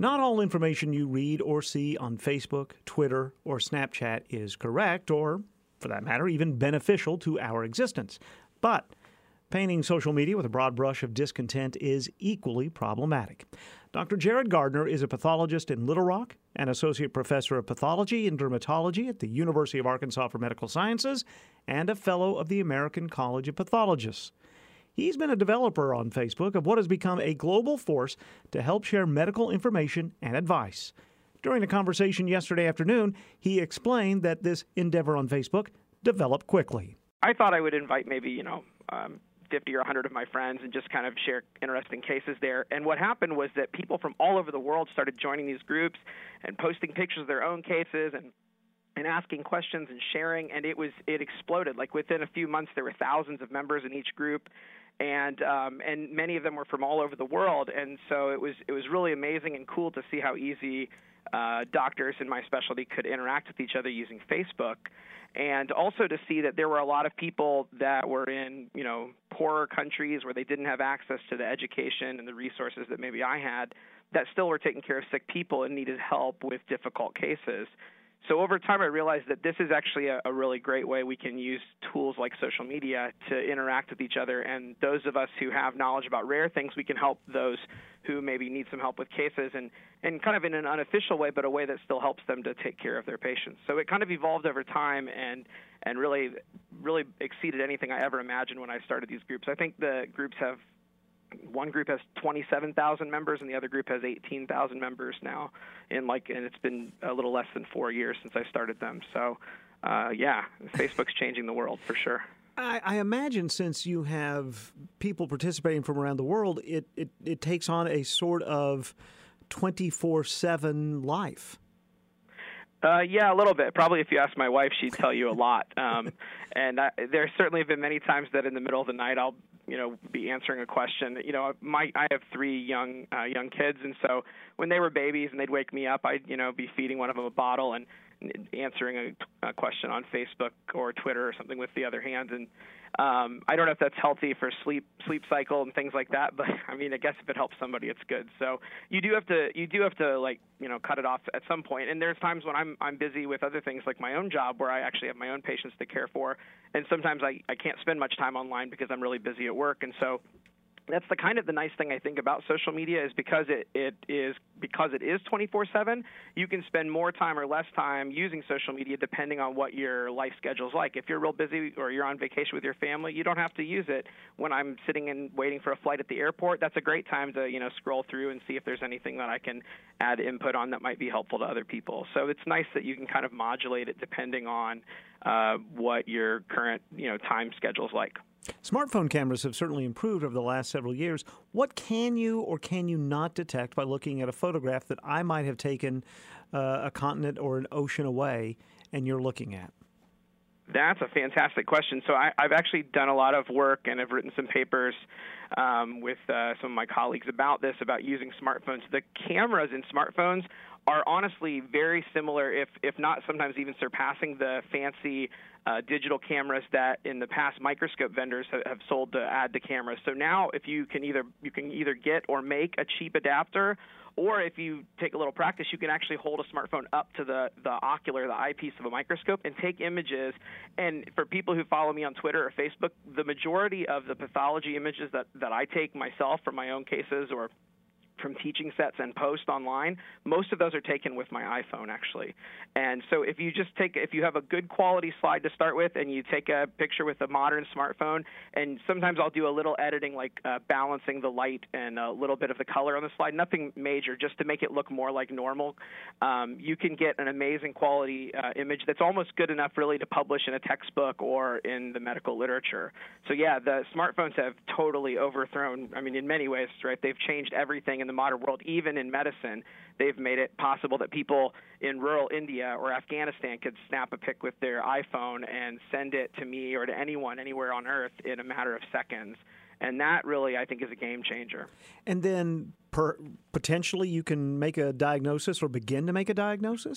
Not all information you read or see on Facebook, Twitter, or Snapchat is correct or, for that matter, even beneficial to our existence. But painting social media with a broad brush of discontent is equally problematic. Dr. Jared Gardner is a pathologist in Little Rock, an associate professor of pathology and dermatology at the University of Arkansas for Medical Sciences, and a fellow of the American College of Pathologists. He's been a developer on Facebook of what has become a global force to help share medical information and advice. During a conversation yesterday afternoon, he explained that this endeavor on Facebook developed quickly. I thought I would invite maybe, 50 or 100 of my friends and just kind of share interesting cases there. And what happened was that people from all over the world started joining these groups and posting pictures of their own cases and asking questions and sharing, and it exploded. Like within a few months, there were thousands of members in each group, and many of them were from all over the world. And so it was really amazing and cool to see how easy doctors in my specialty could interact with each other using Facebook, and also to see that there were a lot of people that were in poorer countries where they didn't have access to the education and the resources that maybe I had, that still were taking care of sick people and needed help with difficult cases. So over time, I realized that this is actually a really great way we can use tools like social media to interact with each other. And those of us who have knowledge about rare things, we can help those who maybe need some help with cases and kind of in an unofficial way, but a way that still helps them to take care of their patients. So it kind of evolved over time and really exceeded anything I ever imagined when I started these groups. I think the groups have one group has 27,000 members and the other group has 18,000 members now and it's been a little less than 4 years since I started them. So Facebook's changing the world for sure. I imagine since you have people participating from around the world, it takes on a sort of 24/7 life. Yeah, a little bit. Probably if you ask my wife, she'd tell you a lot. There certainly have been many times that in the middle of the night I'll be answering a question. I have 3 young kids, and so when they were babies and they'd wake me up, I'd be feeding one of them a bottle and answering a question on Facebook or Twitter or something with the other hand. And I don't know if that's healthy for sleep cycle and things like that, but I mean, I guess if it helps somebody, it's good. So you do have to cut it off at some point. And there's times when I'm busy with other things like my own job where I actually have my own patients to care for, and sometimes I can't spend much time online because I'm really busy at work. And so that's the nice thing I think about social media is because it is 24/7, you can spend more time or less time using social media depending on what your life schedule is like. If you're real busy or you're on vacation with your family, you don't have to use it. When I'm sitting and waiting for a flight at the airport, that's a great time to scroll through and see if there's anything that I can add input on that might be helpful to other people. So it's nice that you can kind of modulate it depending on what your current time schedule is like. Smartphone cameras have certainly improved over the last several years. What can you or can you not detect by looking at a photograph that I might have taken a continent or an ocean away and you're looking at? That's a fantastic question. So I've actually done a lot of work and I've written some papers with some of my colleagues about this, about using smartphones. The cameras in smartphones are honestly very similar, if not sometimes even surpassing the fancy digital cameras that in the past microscope vendors have sold to add to cameras. So now if you can either get or make a cheap adapter, or if you take a little practice, you can actually hold a smartphone up to the eyepiece of a microscope and take images. And for people who follow me on Twitter or Facebook, the majority of the pathology images that I take myself from my own cases or from teaching sets and post online, most of those are taken with my iPhone, actually. And so if you have a good quality slide to start with and you take a picture with a modern smartphone, and sometimes I'll do a little editing like balancing the light and a little bit of the color on the slide, nothing major, just to make it look more like normal, you can get an amazing quality image that's almost good enough really to publish in a textbook or in the medical literature. So yeah, the smartphones have totally overthrown, in many ways, right? They've changed everything in the modern world. Even in medicine, they've made it possible that people in rural India or Afghanistan could snap a pic with their iPhone and send it to me or to anyone anywhere on Earth in a matter of seconds. And that really, I think, is a game changer. And then potentially you can make a diagnosis or begin to make a diagnosis?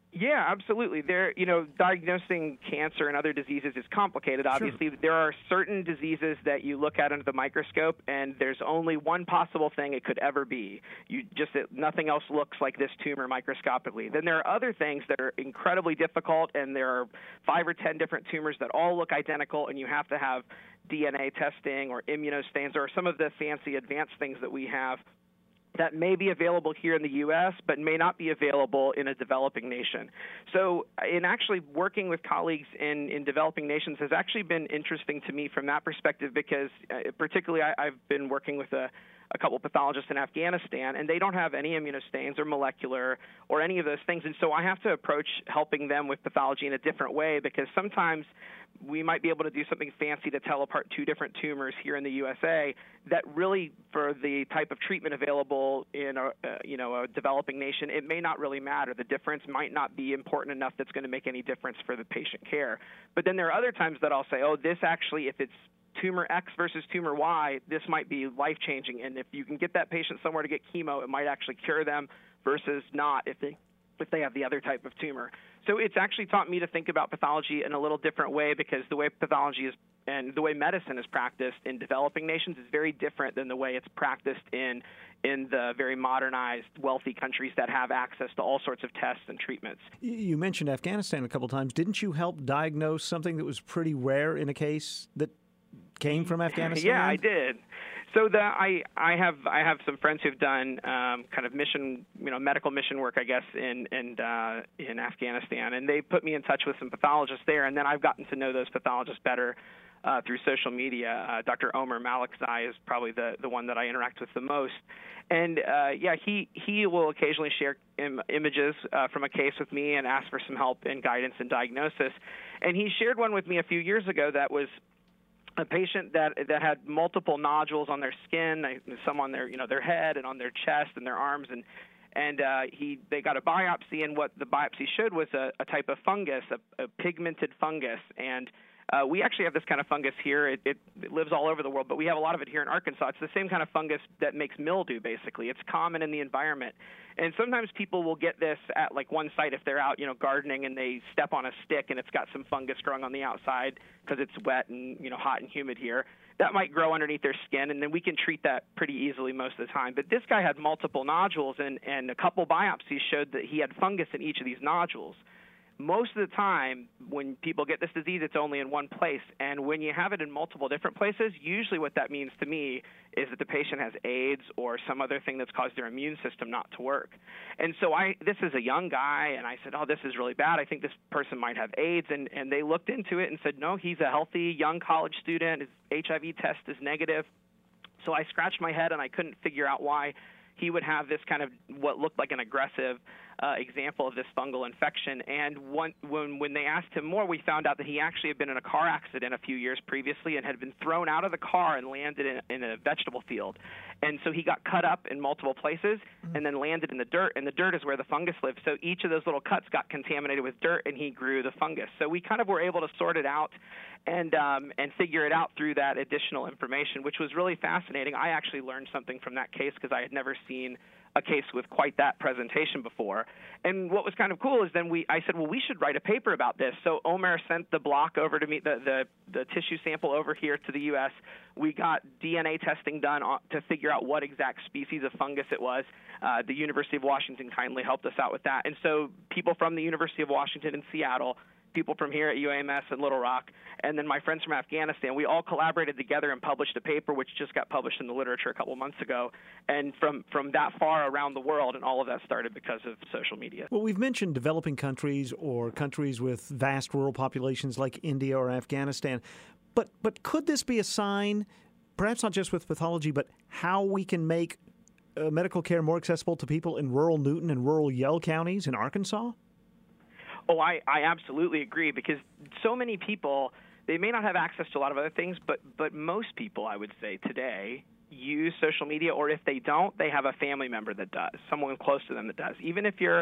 Yeah, absolutely. Diagnosing cancer and other diseases is complicated. Obviously, There are certain diseases that you look at under the microscope, and there's only one possible thing it could ever be. Nothing else looks like this tumor microscopically. Then there are other things that are incredibly difficult, and there are 5 or 10 different tumors that all look identical, and you have to have DNA testing or immunostains or some of the fancy advanced things that we have that may be available here in the U.S., but may not be available in a developing nation. So in actually working with colleagues in developing nations has actually been interesting to me from that perspective because particularly I've been working with a couple pathologists in Afghanistan, and they don't have any immunostains or molecular or any of those things. And so I have to approach helping them with pathology in a different way because sometimes we might be able to do something fancy to tell apart 2 different tumors here in the USA that really, for the type of treatment available in a developing nation, it may not really matter. The difference might not be important enough that's going to make any difference for the patient care. But then there are other times that I'll say, this actually, if it's tumor X versus tumor Y, this might be life-changing. And if you can get that patient somewhere to get chemo, it might actually cure them versus not if they have the other type of tumor. So it's actually taught me to think about pathology in a little different way because the way pathology is and the way medicine is practiced in developing nations is very different than the way it's practiced in the very modernized, wealthy countries that have access to all sorts of tests and treatments. You mentioned Afghanistan a couple of times. Didn't you help diagnose something that was pretty rare in a case that came from Afghanistan? Yeah, I did. So I have some friends who've done kind of medical mission work, I guess, in Afghanistan, and they put me in touch with some pathologists there, and then I've gotten to know those pathologists better through social media. Dr. Omer Malikzai is probably the one that I interact with the most, and he will occasionally share images from a case with me and ask for some help and guidance and diagnosis, and he shared one with me a few years ago that was a patient that had multiple nodules on their skin, some on their head and on their chest and their arms, and they got a biopsy, and what the biopsy showed was a type of fungus, a pigmented fungus, and we actually have this kind of fungus here. It lives all over the world, but we have a lot of it here in Arkansas. It's the same kind of fungus that makes mildew, basically. It's common in the environment. And sometimes people will get this at like one site if they're out, gardening and they step on a stick and it's got some fungus growing on the outside because it's wet and, hot and humid here. That might grow underneath their skin, and then we can treat that pretty easily most of the time. But this guy had multiple nodules, and a couple biopsies showed that he had fungus in each of these nodules. Most of the time, when people get this disease, it's only in one place. And when you have it in multiple different places, usually what that means to me is that the patient has AIDS or some other thing that's caused their immune system not to work. And so this is a young guy, and I said, this is really bad. I think this person might have AIDS. And they looked into it and said, no, he's a healthy young college student. His HIV test is negative. So I scratched my head, and I couldn't figure out why he would have this kind of what looked like an aggressive example of this fungal infection. And when they asked him more, we found out that he actually had been in a car accident a few years previously and had been thrown out of the car and landed in a vegetable field. And so he got cut up in multiple places and then landed in the dirt, and the dirt is where the fungus lives. So each of those little cuts got contaminated with dirt, and he grew the fungus. So we kind of were able to sort it out and figure it out through that additional information, which was really fascinating. I actually learned something from that case because I had never seen a case with quite that presentation before. And what was kind of cool is then I said, well, we should write a paper about this. So Omer sent the block over to me, the tissue sample over here to the U.S. We got DNA testing done to figure out what exact species of fungus it was. The University of Washington kindly helped us out with that. And so people from the University of Washington in Seattle, people from here at UAMS in Little Rock, and then my friends from Afghanistan, we all collaborated together and published a paper which just got published in the literature a couple months ago. And from that far around the world, and all of that started because of social media. Well, we've mentioned developing countries or countries with vast rural populations like India or Afghanistan. But could this be a sign, perhaps not just with pathology, but how we can make medical care more accessible to people in rural Newton and rural Yell counties in Arkansas? Oh, I absolutely agree, because so many people, they may not have access to a lot of other things, but most people, I would say, today use social media, or if they don't, they have a family member that does, someone close to them that does. Even if you're,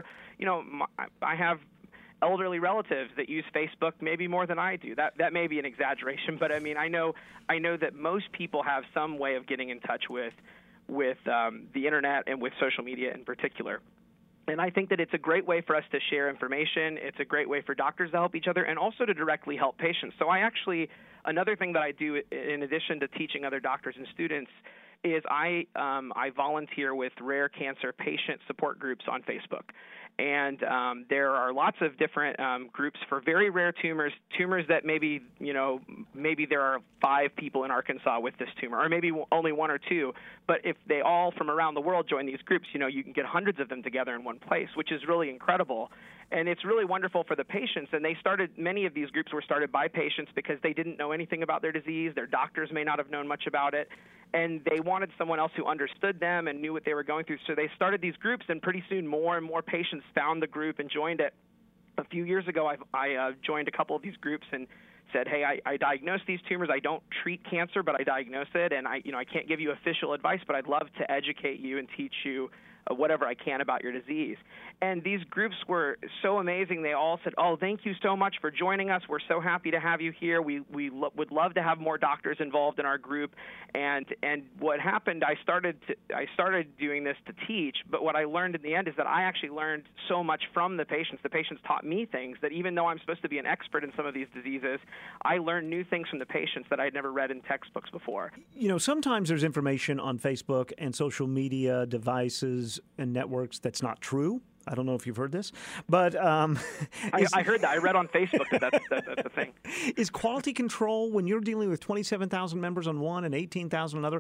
I have elderly relatives that use Facebook maybe more than I do. That may be an exaggeration, but I mean, I know that most people have some way of getting in touch with the internet and with social media in particular. And I think that it's a great way for us to share information. It's a great way for doctors to help each other and also to directly help patients. So another thing that I do in addition to teaching other doctors and students is I volunteer with rare cancer patient support groups on Facebook. And there are lots of different groups for very rare tumors that maybe there are 5 people in Arkansas with this tumor, or maybe only 1 or 2. But if they all from around the world join these groups, you can get hundreds of them together in one place, which is really incredible. And it's really wonderful for the patients. And many of these groups were started by patients because they didn't know anything about their disease. Their doctors may not have known much about it. And they wanted someone else who understood them and knew what they were going through. So they started these groups, and pretty soon more and more patients found the group and joined it. A few years ago, I joined a couple of these groups and said, hey, I diagnose these tumors. I don't treat cancer, but I diagnose it. And I can't give you official advice, but I'd love to educate you and teach you whatever I can about your disease. And these groups were so amazing. They all said, oh, thank you so much for joining us. We're so happy to have you here. We would love to have more doctors involved in our group. And what happened, I started doing this to teach, but what I learned in the end is that I actually learned so much from the patients. The patients taught me things that even though I'm supposed to be an expert in some of these diseases, I learned new things from the patients that I'd never read in textbooks before. Sometimes there's information on Facebook and social media devices and networks that's not true. I don't know if you've heard this, but I heard that. I read on Facebook that's the thing. Is quality control, when you're dealing with 27,000 members on one and 18,000 on another,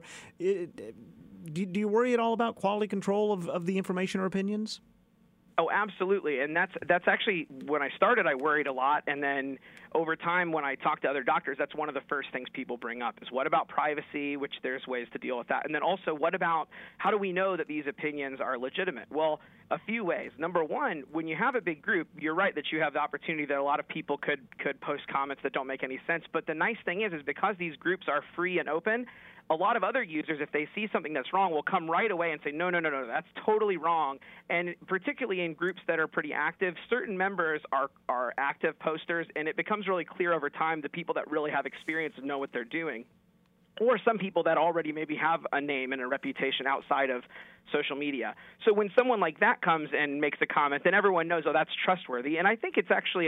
do you worry at all about quality control of the information or opinions? Oh, absolutely. And that's actually, when I started, I worried a lot. And then over time, when I talk to other doctors, that's one of the first things people bring up is what about privacy, which there's ways to deal with that. And then also, what about how do we know that these opinions are legitimate? Well, a few ways. Number one, when you have a big group, you're right that you have the opportunity that a lot of people could post comments that don't make any sense. But the nice thing is because these groups are free and open, a lot of other users, if they see something that's wrong, will come right away and say, no, that's totally wrong. And particularly in groups that are pretty active, certain members are active posters, and it becomes really clear over time the people that really have experience and know what they're doing. Or some people that already maybe have a name and a reputation outside of social media. So when someone like that comes and makes a comment, then everyone knows, oh, that's trustworthy. And I think it's actually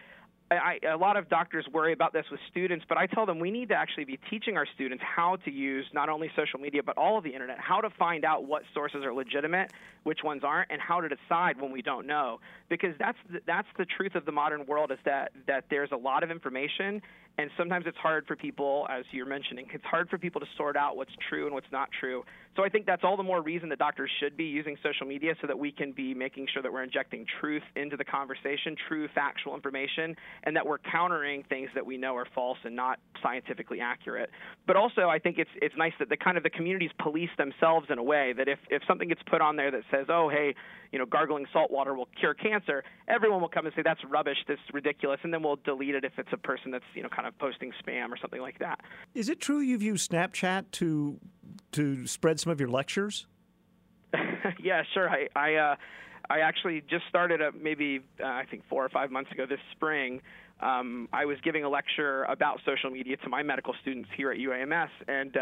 a lot of doctors worry about this with students, but I tell them we need to actually be teaching our students how to use not only social media but all of the internet, how to find out what sources are legitimate, which ones aren't, and how to decide when we don't know. Because that's the truth of the modern world is that there's a lot of information, and sometimes it's hard for people, as you're mentioning, it's hard for people to sort out what's true and what's not true. So I think that's all the more reason that doctors should be using social media so that we can be making sure that we're injecting truth into the conversation, true factual information, and that we're countering things that we know are false and not scientifically accurate. But also, I think it's nice that the communities police themselves in a way that if something gets put on there that says, oh, hey, gargling salt water will cure cancer, everyone will come and say that's rubbish, that's ridiculous, and then we'll delete it if it's a person that's kind of posting spam or something like that. Is it true you've used Snapchat to spread some of your lectures? Yeah, sure. I actually just started I think 4 or 5 months ago this spring. I was giving a lecture about social media to my medical students here at UAMS, and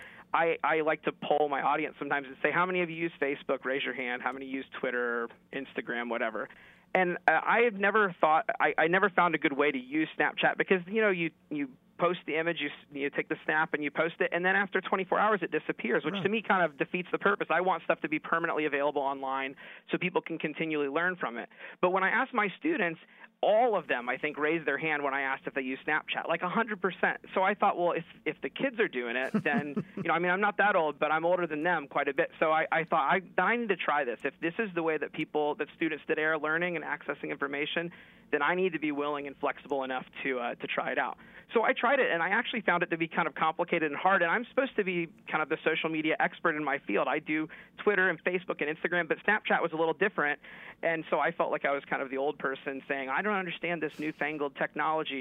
I like to poll my audience sometimes and say, how many of you use Facebook? Raise your hand. How many use Twitter, Instagram, whatever? And I never found a good way to use Snapchat because, you post the image, you take the snap and you post it, and then after 24 hours it disappears, which to me kind of defeats the purpose. I want stuff to be permanently available online so people can continually learn from it. But when I ask my students, all of them, I think, raised their hand when I asked if they use Snapchat, like 100%. So I thought, well, if the kids are doing it, then, I'm not that old, but I'm older than them quite a bit. So I thought, I need to try this. If this is the way that students today are learning and accessing information, then I need to be willing and flexible enough to try it out. So I tried it, and I actually found it to be kind of complicated and hard. And I'm supposed to be kind of the social media expert in my field. I do Twitter and Facebook and Instagram, but Snapchat was a little different. And so I felt like I was kind of the old person saying, I don't understand this newfangled technology.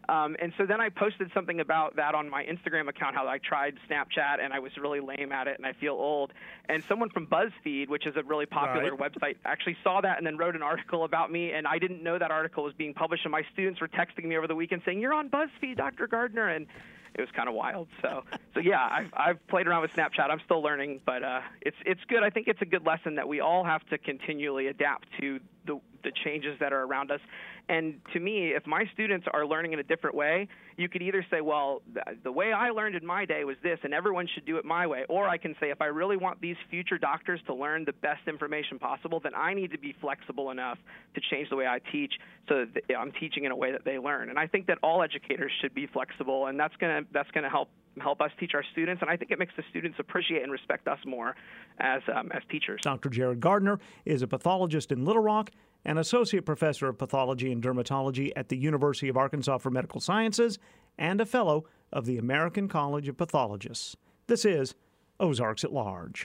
And so then I posted something about that on my Instagram account, how I tried Snapchat and I was really lame at it and I feel old. And someone from BuzzFeed, which is a really popular website, actually saw that and then wrote an article about me. And I didn't know that article was being published. And my students were texting me over the weekend saying, "You're on BuzzFeed, Dr. Gardner." And it was kind of wild. So yeah, I've played around with Snapchat. I'm still learning, but it's good. I think it's a good lesson that we all have to continually adapt to the changes that are around us. And to me, if my students are learning in a different way, you could either say, well, the way I learned in my day was this, and everyone should do it my way. Or I can say, if I really want these future doctors to learn the best information possible, then I need to be flexible enough to change the way I teach so that I'm teaching in a way that they learn. And I think that all educators should be flexible, and that's going to help us teach our students. And I think it makes the students appreciate and respect us more as teachers. Dr. Jared Gardner is a pathologist in Little Rock, an associate professor of pathology and dermatology at the University of Arkansas for Medical Sciences, and a fellow of the American College of Pathologists. This is Ozarks at Large.